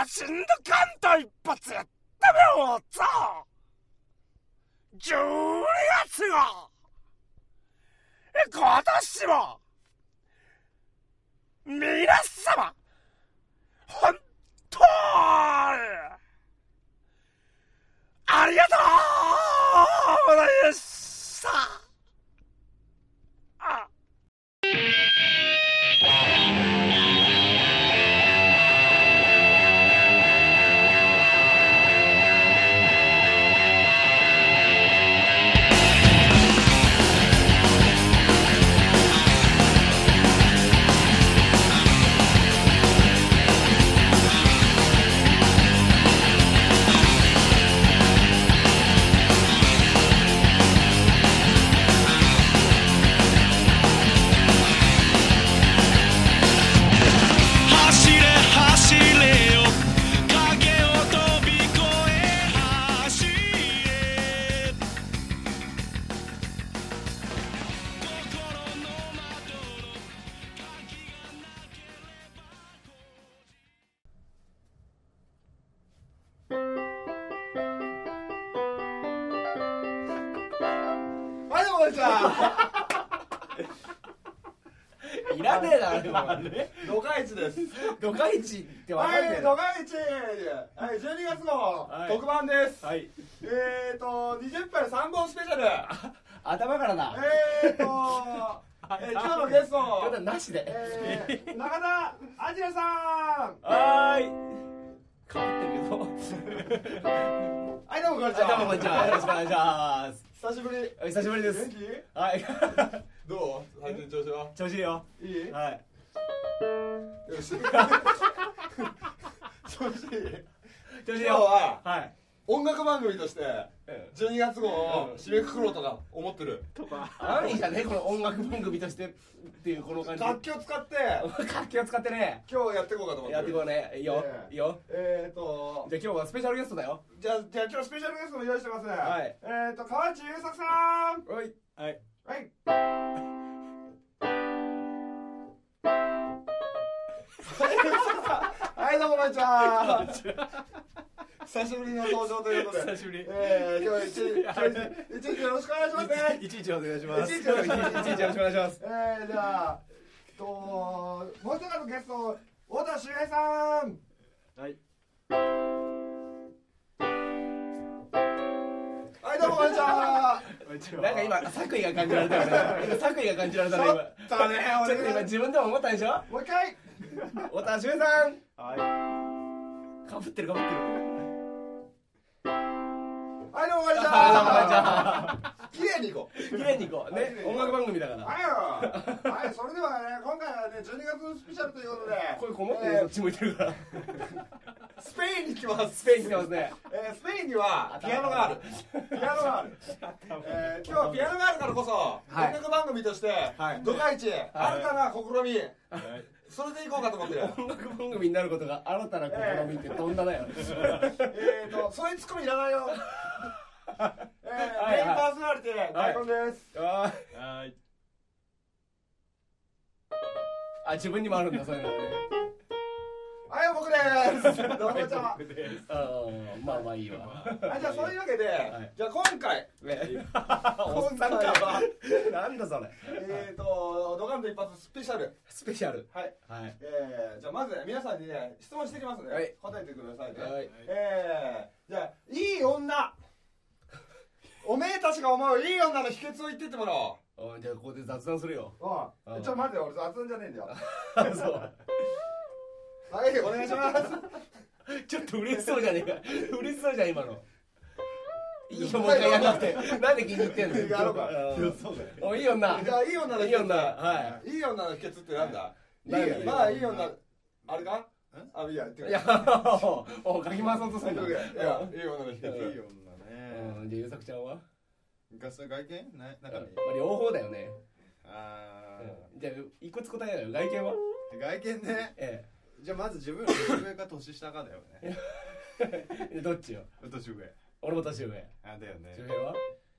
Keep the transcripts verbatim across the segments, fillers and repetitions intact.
しんどかんと一発やってみようぞ。じゅうにがつが今年も皆様本当にありがとうございました。あいらねえな、あれドカイチです。 ドカイチってわかんねはい、 えドカイチはい、じゅうにがつの特番です。 はい。 えーと、にじゅっぷんさんぼんスペシャル。 頭からな。 えーと、えー、今日のゲストただなしで、 えー、中田アジラさん。 はーい。変わってるけど。 はい、どうもこんにちは。 どうもこんにちは。よろしくお願いします。 久しぶり。 お久しぶりです。 元気？ はい。 どう？最近調子は？ 調子いいよ。 いい？ はい。 よし。調子いい。 調子いいよ。 今日は、 はい。 音楽番組としてじゅうにがつ号を締めくくろうとか思ってる。 とか。何じゃねこの音楽番組としてっていうこの感じ。 楽器を使って。 楽器を使ってね。 今日やっていこうかと思ってる。 やっていこうね。いいよ。いいよ。 えーと。 じゃあ今日はスペシャルゲストだよ。 じゃあじゃあ今日スペシャルゲストも用意してます。 はい。 えーと河内優作さん。 はい。はい。 はい。はい、どうもこんにちは。久しぶりの登場ということで。 久しぶり。 えー、今日一日一日よろしくお願いしますね。 一日お願いします。 一日よろしくお願いします。 一日よろしくお願いします。 えー、じゃあともう一方のゲスト太田修平さん。 はい。 はい、どうもこんにちは。 なんか今作為が感じられたよね。作為が感じられたね今。 ちょっとね、 ちょっと今自分でも思ったでしょ。 もう一回。 太田修平さん。 はい。 かぶってるかぶってる。 はい、どうもこんにちはは。綺麗にいこう。 綺麗にいこうね。音楽番組だから。 はいよ。はい、それではね、今回はね、じゅうにがつスペシャルということで。 声こもってる、そっち向いてるから。 スペインに来ます。 スペイン来てますね。 えー、スペインにはピアノがある。ピアノがある。えー、今日はピアノがあるからこそ、音楽番組として、ドカイチ、新たな試み。それでいこうかと思ってる。 音楽番組になることが新たな試みってどんなだよ。 えーと、そういうツッコミいらないよ。えー、メインパーソナリティ、大根です。 はい。あ、自分にもあるんだ、そういうのね。 はい、僕です。どうもこんにちは。 まあまあいいわ。 はい、じゃあそういうわけで、じゃあ今回、 おっさんか。なんだそれ。 えーと、ドカンと一発スペシャル。 スペシャル。 はい。えー、じゃあまずね、皆さんにね、質問してきますね。答えてくださいね。えー、じゃあ、いい女。おめえたちが思ういい女の秘訣を言ってってもらおう。 じゃあここで雑談するよ。 うん。ちょっと待って、俺雑談じゃねえんだよ。 そう。 はい、お願いします。 ちょっと嬉しそうじゃねえか。嬉しそうじゃん今の。いいよもう一回やんなくて。なんで気に入ってんの。 やろうか。 おいい女。 じゃあいい女のいい女。はい。 いい女の秘訣ってなんだ。 いいまあいい女。あれか。あ、いや、 いや、お、かき回そうとするんだ。いや、 いい女の秘訣。 いい女ね。 じゃあゆうさくちゃんは。 ガス外見な、中身。 両方だよね。 ああ。 じゃあ一個つ答えだよ。外見は。 外見ね。ええ。じゃあまず自分より年上か年下かだよね。 どっちよ。 年上。 俺も年上。 あ、だよね。 周平は。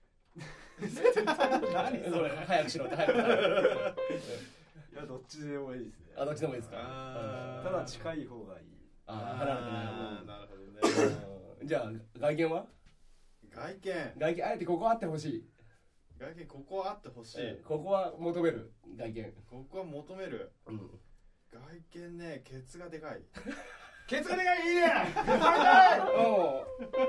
何それ早くしろって早く。 いやどっちでもいいですね。 あ、どっちでもいいですか。 ただ近い方がいい。 ああ離れてない。 あーなるほどね。 うんじゃあ外見は？ 外見外見あえてここあってほしい。 外見ここあってほしい、 ここは求める外見。 ここは求める。 うん。 外見ね、ケツがでかい。 ケツがでかいいいねお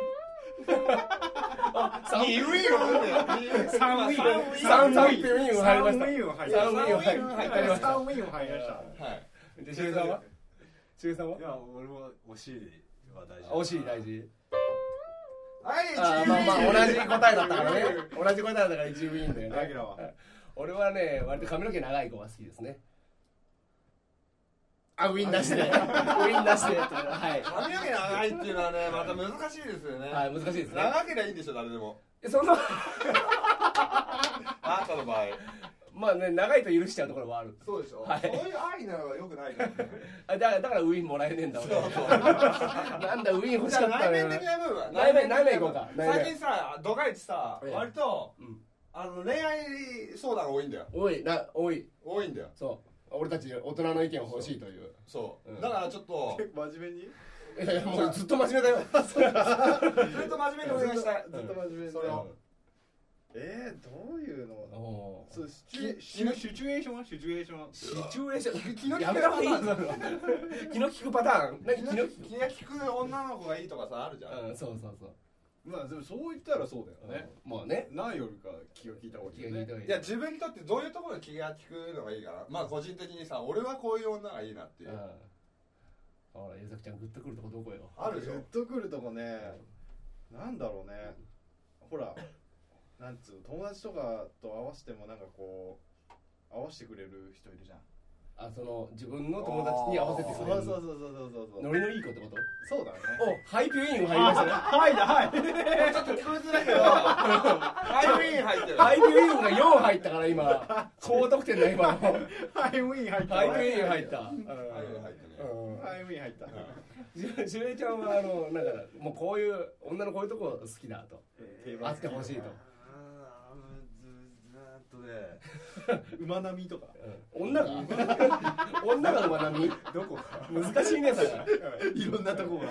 あ、三二ウィーン三ウィーン三三ウィーン入りました。 三ウィーン入り三ウました。 ィーン入りました。 三ウィーン入りました。 はいで、しげさんは？しげさんは？ いや俺はお尻は大事。 お尻大事。 はいあーまあまあ同じ答えだったからね。同じ答えだったから一ウィーンだよね。 アキラは俺はね、割と髪の毛長い子が好きですね。あ、ウィーン出して、ウィーン出して、はい。 髪の毛長いっていうのはねまた難しいですよね。 はい、難しいですね。 長ければいいんでしょ誰でも。 その、 あんたの場合。 まあね、長いと許しちゃうところもある。 そうでしょ。 はいそういう愛なのは良くないからね。 あだからだからウィーンもらえねえんだ俺。 そうそうなんだウィーン欲しじゃあかったね。 内面的な部分は内面内面行こうか内面最近さドカイチさええ割とうんあの恋愛相談が多いんだよ。 おいなおい多いんだよ。 そう俺たち大人の意見を欲しいという。 そう、 うんだからちょっと結構真面目にいやいやもうずっと真面目だよ。 ずっと真面目にお願いしたい。 ずっと真面目にそれをえー、どういうのおーそうシチュエシチュエーションはシチュエーションシチュエーション気の利くやめた方がいいぞ。気の利くパターン。何気の利気が利く女の子がいいとかさあるじゃん。 く。うんそうそうそう。 まあでもそう言ったらそうだよね、 もうね。 何よりか気が利いた方がいいよね。 気が利いた方がいい。 いや自分にとってどういうところで気が利くのがいいかな。まあ個人的にさ俺はこういう女がいいなっていう。 うん。ほらゆざきちゃんグッとくるとこどこよ。 あるでしょ。 グッとくるとこね、なんだろうね、ほらなんつうの友達とかと合わせてもなんかこう合わせてくれる人いるじゃん。 あその自分の友達に合わせてくれる。 そうそうそうそうそうそうノリのいい子ってこと？ そうだね。 おハイピューイン入りましたね。 はいだはいちょっと聞こえづらいけどハイウィーン入ってる。 ハイピューインがよん入ったから今高得点だ今の。 ハイウィーン入った。 ハイピューイン入った。 ハイウィーン入ってね。 うんハイウィーン入った。 ししゅれちゃんはあのなんかもうこういう女のこういうとこ好きだとあってほしいと。 あーずーっとね馬並みとか。 女が女が馬並みどこか。 難しいねそれ。 いろんなとこが。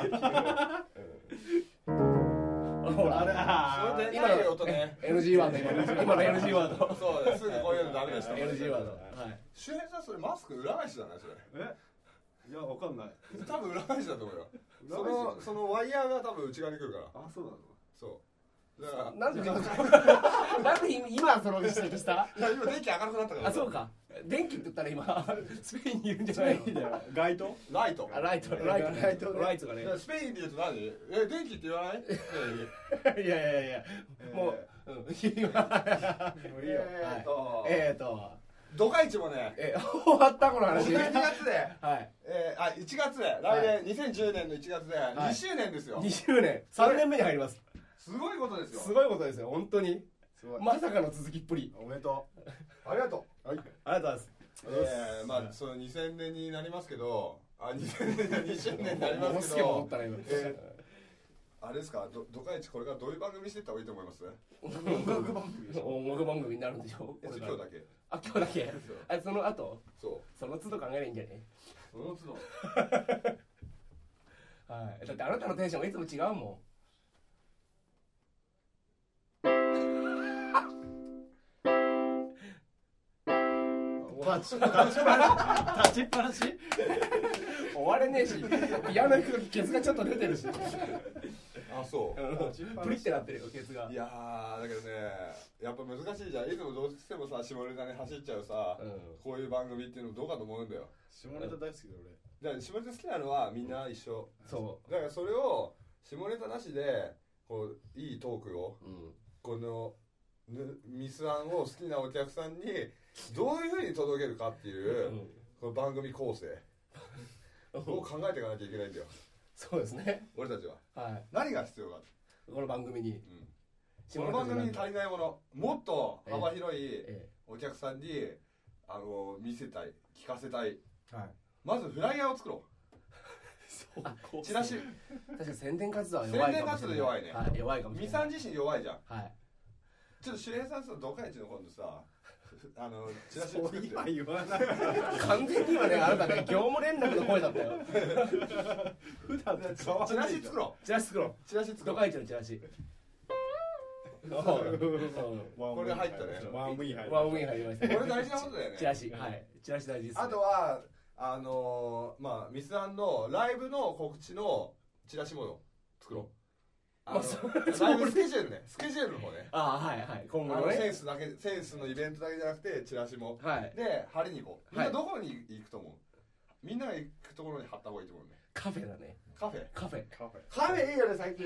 ほらあれあそれで今ない音ね。 の エヌジー ワード今今の エヌジー ワード。 そうだすぐこういうのダメでした。 エヌジー ワード。はい。 周平さんそれマスク裏返しじゃないそれ。 えいやわかんない。 多分裏返しだと思うよ。そ裏返しのそのワイヤーが多分内側に来るから。 あそうなの。 そう。だからなんでなんで今その指摘した？ いや今電気明るくなったから。 あそうか。電気って言ったら今スペインにいるんじゃないの？ 街灯。 ライト。 あライトライトライトねライトがね。 スペインで言うと何？え電気って言わない？ いやいやいやもううん今無理よ。 えーっとえーとドカイチもね。 え終わったこの話。 にがつで。 はい。 えー、あいちがつで来年にせんじゅうねんのいちがつでいにしゅうねんですよ。 にしゅうねんさんねんめに入ります。 すごいことですよ。 すごいことですよ本当に。 すごい。 まさかの続きっぷり。 おめでとありがとう。 う。はい。 ありがとうございます。 えー、まあそのにせんねんになりますけど、あにせんねんにしゅうねんになりもますけうすけも思どっ、たら今。 えあれですか、どドカイチこれからどういう番組していった方がいいと思います？ 音楽番組でしょ。音楽番組になるんでしょ。 え今日だけ。 あ今日だけ。あその後そその都度考えればいいんじゃね？ う。その都度。 はい。だってあなたのテンションがいつも違うもん。 立ちっぱなし。立ちっぱなし。 終われねえし、ピアノ弾くときケツがちょっと出てるし。 あそう。 プリってなってるよケツが。 いやーだけどね、やっぱ難しいじゃん。いつもどうしてもさ下ネタに走っちゃうさ、 うんこういう番組っていうのどうかと思うんだよ。 下ネタ大好きだ俺。 だから下ネタ好きなのはみんな一緒。 そだからそれを下ネタなしでこういいトークをう。うん。 このぬミスアンを好きなお客さんにどういうふうに届けるかっていうこの番組構成を考えていかなきゃいけないんだよ。 そうですね。 俺たちははい。 何が必要か、 この番組に。 うん、この番組に足りないもの、もっと幅広いえお客さんにあの見せたい、聞かせたい。 はい。 まずフライヤーを作ろう。チラシ。 確かに宣伝活動は弱いかもしれない。 宣伝活動弱いねはい、弱いかもしれない。 ミさん自身弱いじゃん。 はい。 ちょっと周平さんさ、ドカイチの今度さあのチラシ作って今言わない完全に今ねあなたね業務連絡の声だったよ。 普段と変わチラシ作ろチラシ作ろう。 うチラシ作ろうドカイチのチラシ。 これ入ったねワンウィン入るワンウィン入りましたね。 これ大事なことだよねチラシ、はい、チラシ大事です、ね。 あとはあのー、まあミスアンのライブの告知のチラシも作ろう。あのまあそライブスケジュールね、スケジュールの方ね。 ああはいはい。今後あのね。 のセンスだけセンスのイベントだけじゃなくてチラシも。 はい。 で貼りに行こう。みんはないどこに行くと思う？みんなが行くところに貼った方がいいと思うね。 カフェだね。 カフェ。 カフェ。 カフェカフェいいよね最近。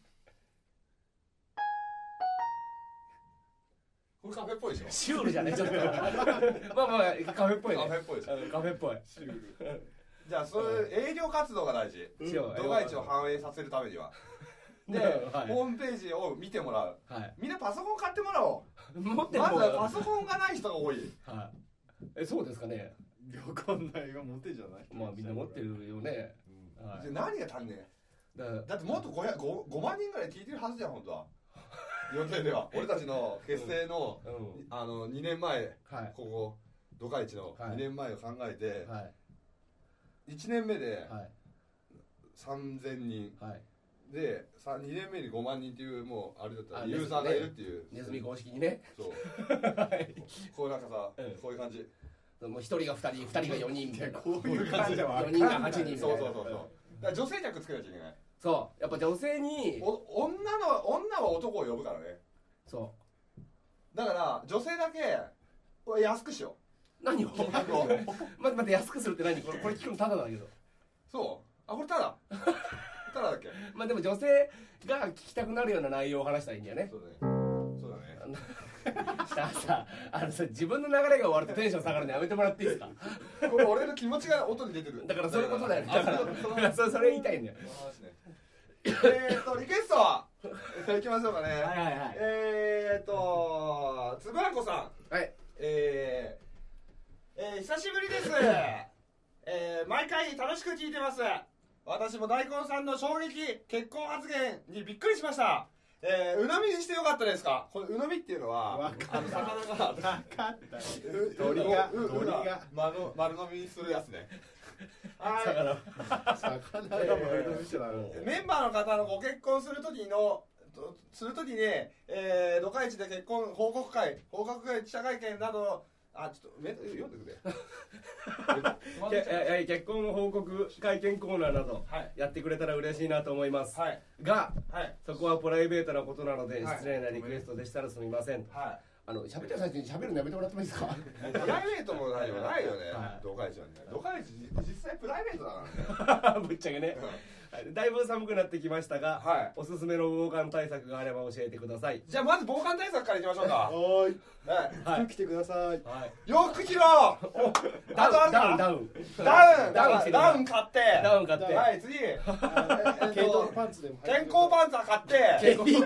これカフェっぽいでしょ。 シュールじゃねちょっと。まあまあカフェっぽいね。 カフェっぽいでしょ。 うんカフェっぽい。 シュールじゃあそういう営業活動が大事。 しよう動画市を反映させるためには。で、 はいホームページを見てもらう。 はい。 みんなパソコン買ってもらおう。 持ってるまず方がはパソコンがない人が多い。 はい。えそうですかね。 わかんないがモテじゃないまあみんな持ってるよね。はで何が足んねい。だからえ。だってもっと ご, ごまん人ぐらい聞いてるはずじゃん本当は。予定では俺たちの結成の、 うんあのにねんまえはいここドカイチのはいにねんまえを考えて、 はいいちねんめではいさんぜんにんはい。 でさにねんめにごまん人っていうもうあれだったあらユーザーがいるっていう。 ネズミ公式にね。 そうはい。 こうなんかさ、 うんこういう感じ。 もう一人が二人、二人が四人みたいな。 こういう感じでは四人が八人みたいな。 そうそうそうそう。だから女性客作らなきゃいけない。 そう。やっぱ女性に。 お女の女は男を呼ぶからね。 そだから女性だけこれ安くしよう。何を。 金額を待って待って安くするって何？これこれ聞くのただだけど。 う。そうあこれただただだっけ。 まあでも女性が聞きたくなるような内容を話したらいいんだよね。 そうだねそうだね。 さあさあのさ自分の流れが終わるとテンション下がるのやめてもらっていいですか。 これ俺の気持ちが音に出てる。 だからそういうことだよね。 あだからそのだからそれそれ言いたいんだよ。 その話ね。えーっとリクエストは行きましょうかね。 はいはいはい。 えーっとつぶあんこさん。 はい。 えーえー久しぶりです。えー毎回楽しく聞いてます。私も大根さんの衝撃結婚発言にびっくりしました。えー、鵜呑みにしてよかったですか。これ鵜呑みっていうのはわかあの魚が分かったう鳥がうう鳥が丸丸飲みするやつね。は魚が丸飲みしちゃダメい。メンバーの方のご結婚する時のとする時に、えー、ドカイチで結婚報告会報告会記者会見などあちょっとメ読んでくれ。 けええ結婚報告会見コーナーなどはいやってくれたら嬉しいなと思います。 はいがはいそこはプライベートなことなのではい失礼なリクエストでしたらすみません。 はい。 あの喋ってる最中に喋るのやめてもらってもいいですか。 プライベートもないよないよねはい。 ドカイチはね。ドカイチ実際プライベートだからね。 ぶっちゃけね。だいぶ寒くなってきましたが、 はいおすすめの防寒対策があれば教えてください。 じゃあまず防寒対策からいきましょうか。 はーいはい。 はい服着てくださいはい。 洋服着ろ。あダウンとあんたダウンダウンダウンダウン着てくださいダウン買って。 ダウン買って。 はい次。えっ毛糸とパンツでも健康パンツは買って。 毛糸健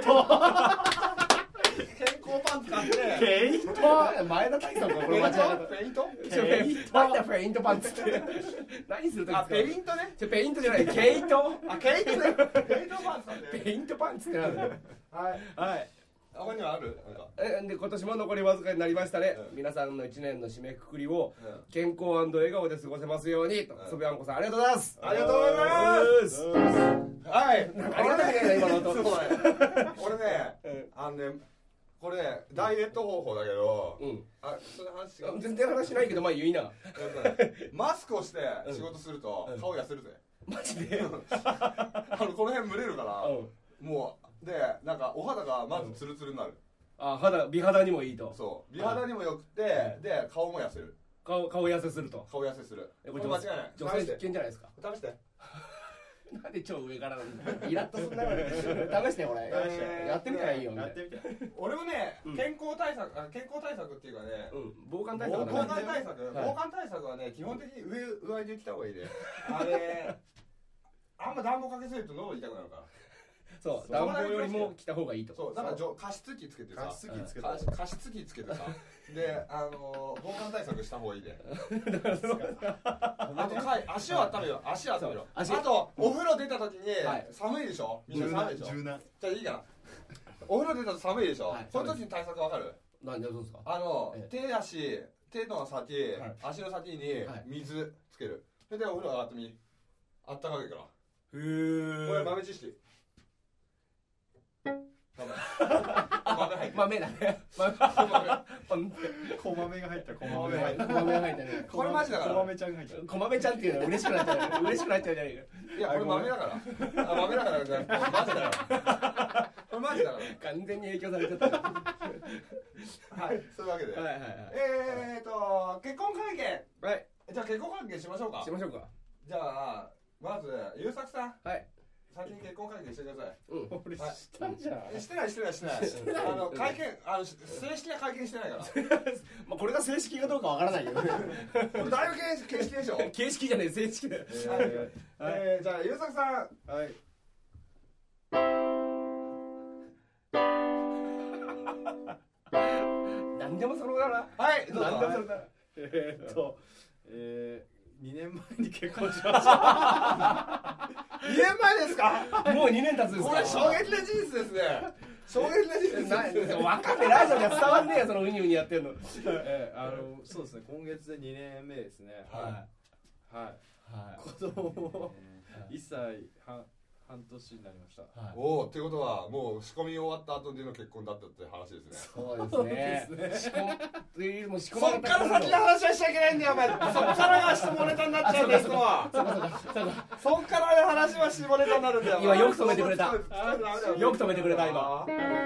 康パンツ買って。 毛糸前田大さんかこれ間違えた。 ペイント？ ちょペイントなんだペイントパンツって何するときあペインントね。 ちょペイントじゃない毛糸あ毛糸ね。ペイントパンツなんで。 ペイントパンツってなんだよ。 はい。 はい。 他にはある？なんか。 えで今年も残りわずかになりましたね、 うん皆さんのいちねんの締めくくりをうん健康笑顔で過ごせますようにと、 うんそべあんこさんありがとうございます。 ありがとうございますはい。 ありがたいね今の音すごい。俺ね、 うんあのね、これダイエット方法だけど、 うんあ、それ話違う。 全然話しないけどまあ言いな。 マスクをして仕事するとうん顔痩せるぜ。 マジであのこの辺蒸れるから、 うんもうでなんかお肌がまずツルツルになる。 あ肌美肌にもいいと。 そう。美肌にも良くて、で顔も痩せる。 顔顔痩せすると。 顔痩せする。 えこれこれ間違いない。 女性必試して。 見じゃないですか。 試して。 なんで超上からなんだよ。イラッとすんなよ。試してこれ。 えーやってみたらいいよみたいな。 やってみて俺もねうん、 健康対策、あ健康対策っていうかね。 うん防寒対防策だね。 寒対策、 はい防寒対策はね基本的に上上に着た方がいいね。あれあんま暖房かけすぎると喉痛くなるから。 そう暖房よりも着た方がいいと。 そうだからじょ加湿器つけてさ加湿器つけた加加湿器つけてさであの防寒対策した方がいいね。あとかい足を温めろ足を温めろ。あそう足とお風呂出た時にはい寒いでしょ。みん柔な寒いでしょ。 軟柔軟じゃあいいかな。お風呂出たと寒いでしょはい。 その時に対策わかる？ 何でどうですか。 あの、 え手足手の先、 はい、 足の先に水つける、それでお風呂上がってみ、あったかいから。へえ。 これ豆知識。 豆だね。 小豆が入った小豆が入ったね。 これマジだから。 小豆ちゃんが入った。 小豆ちゃんっていうのは嬉しくなっちゃう。嬉しくなっちゃうじゃないか。 いやこれ豆だから。あ豆だからマジだから。これマジだから。 完全に影響されちゃった。 はい、そういうわけで。はいはいはい。えっと結婚会見。はい。じゃあ結婚会見しましょうか。 しましょうか。 じゃあまず優作さん。はい。先に結婚会見してください。 うん。俺したじゃん。 してないしてないしてない。あの会見あの正式な会見してないから。 まあこれが正式かどうかわからないけどね。 だいぶ形式でしょ。 形式じゃない正式だよ。 えーじゃあ優作さん。はい。 何でもそのだな。 はい。 何でもそのだな。 えっとえーにねんまえに結婚しました。 にねんまえですか。 もうにねん経つんですか。 これ衝撃な事実ですね。衝撃な事実です。 分かってラジオでは伝わんねえよそのウニウニやってんの。 えあのそうですね、今月でにねんめですね。はいはい子供もいっさいは半年になりました。 おお、っていうことはもう仕込み終わった後での結婚だったって話ですね。 そうですね。仕込みもう仕込そっから先の話はしちゃいけないんだよお前。そっからが下ネタになっちゃうんだよ。そっからの話は下ネタになるんだよ。 今よく止めてくれた。よく止めてくれた今。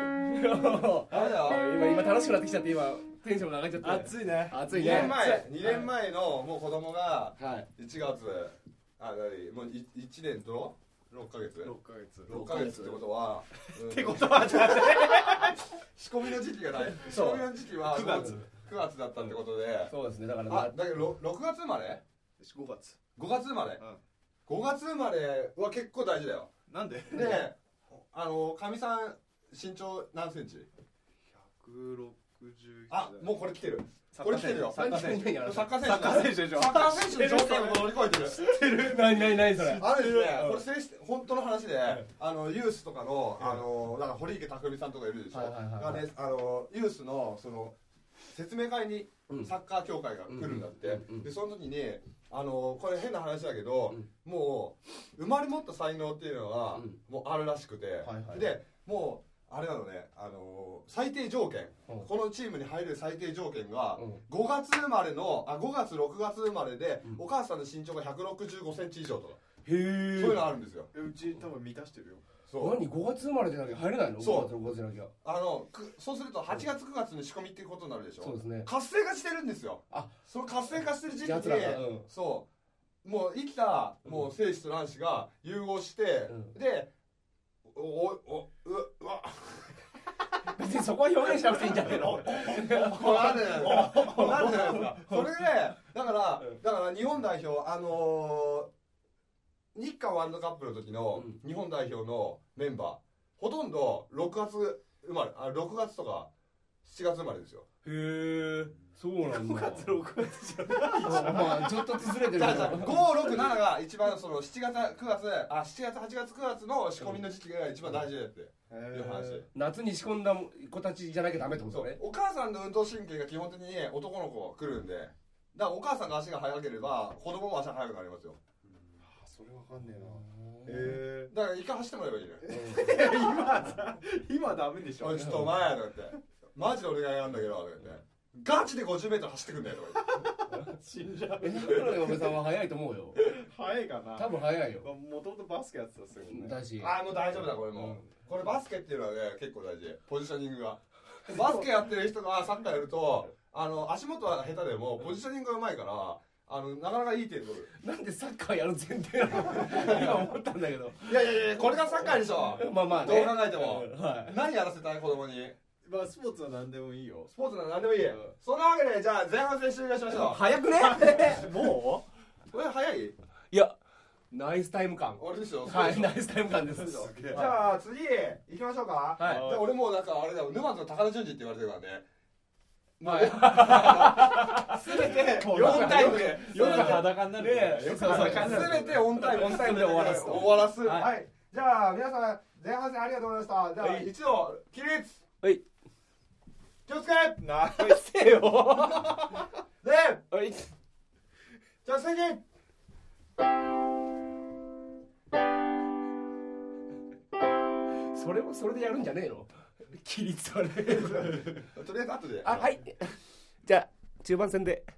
今今楽しくなってきちゃって今テンションが上がっちゃって。 暑いね。 暑いね。 にねんまえにねんまえのもう子供がいちがつあもういちねんとろっかげつろっかげつろっかげつってことはってことはじゃない仕込みの時期がない。仕込みの時期はくがつくがつだったってことで。 そうですね。だからあだけどろくがつ生まれごがつごがつ生まれごがつ生まれは結構大事だよ。 なんでであのかみさん身長何センチ。 ひゃくろくじゅう。 あもうこれ来てる。これ来てるよ。 サッカー選手。 サッカー選手。サッカー選手でしょ。サッカー選手の状態を乗り越えてる。知ってる。何何何それ。あれですね。これ正式本当の話で、あのユースとかのあのなんか堀池匠さんとかいるでしょ。がねあのユースのその説明会にサッカー協会が来るんだって。でその時にあのこれ変な話だけど、もう生まれ持った才能っていうのはもうあるらしくて、でもう。あれなのね、あのー、最低条件、うん、このチームに入れる最低条件が、うん、ごがつ生まれのあごがつろくがつ生まれで、うん、お母さんの身長がひゃくろくじゅうごセンチ以上とか。へえ。そういうのあるんですよ。 うち多分満たしてるよ。 そう何ごがつ生まれでなきゃ入れないの。 そうごがつろくがつじゃなきゃ。 あのくそうするとはちがつくがつの仕込みっていうことになるでしょ。 そうですね。 活性化してるんですよ。あその活性化してる時期に、うん、そうもう生きたもう精子と卵子が融合して、うん、でおおおううわ別にそこは表現しなくていいんじゃないの。 なんでなんでなんですか。それでだからだから日本代表あのー、日韓ワールドカップの時の日本代表のメンバーほとんどろくがつ生まれあろくがつとかしちがつ生まれですよ。 へえ。そうなんだ。 ごがつろくがつじゃない。 まあちょっとずれてる。 じゃあじゃあごろくななが一番そのしちがつくがつあしちがつはちがつくがつの仕込みの時期が一番大事だって。いう話。 夏に仕込んだ子たちじゃなきゃダメってことね。 お母さんの運動神経が基本的に男の子が来るんで、だからお母さんが足が速ければ子供も足が速くなりますよ。 それわかんねえな。だから一回走ってもらえばいいね。今今ダメでしょ。 ちょっとお前とか言ってマジでお願いなんだけどとか言ってガチでごじゅうメートル走ってくんだよとか言って死んじゃう。 え黒の嫁さんは速いと思うよ。 速いかな。 多分速いよ。 もともとバスケやってたすぐね。 だしあもう大丈夫だこれもう。これバスケっていうのはね結構大事。ポジショニングがバスケやってる人がサッカーやるとあの足元は下手でもポジショニングがうまいからあのなかなかいい点取る。 なんでサッカーやる前提なの。今思ったんだけど。 いやいやいやこれがサッカーでしょ。 まあまあね。どう考えても、はい、何やらせたい子供に。 まあスポーツは何でもいいよ。 スポーツなら何でもいい。うん、そんなわけでじゃあ前半戦終了しましょう。 早くね。 もうこれ早い。 いやナイスタイム感。 俺ですよ。 はい、ナイスタイム感です。 じゃあ次行きましょうか。はい。じゃあ俺もうなんかあれだよ、沼津の高田純次って言われてるからね。はい。すべてよんタイムで。 よく裸になるね。 すべてオンタイム、オンタイムで終わらす。終わらす。はい。じゃあ皆さん前半戦ありがとうございました。じゃあ一度起立。はい。 気をつけなせよではいじゃあ席それもそれでやるんじゃねえの規律はねとりあえず後であはいじゃあ中盤戦で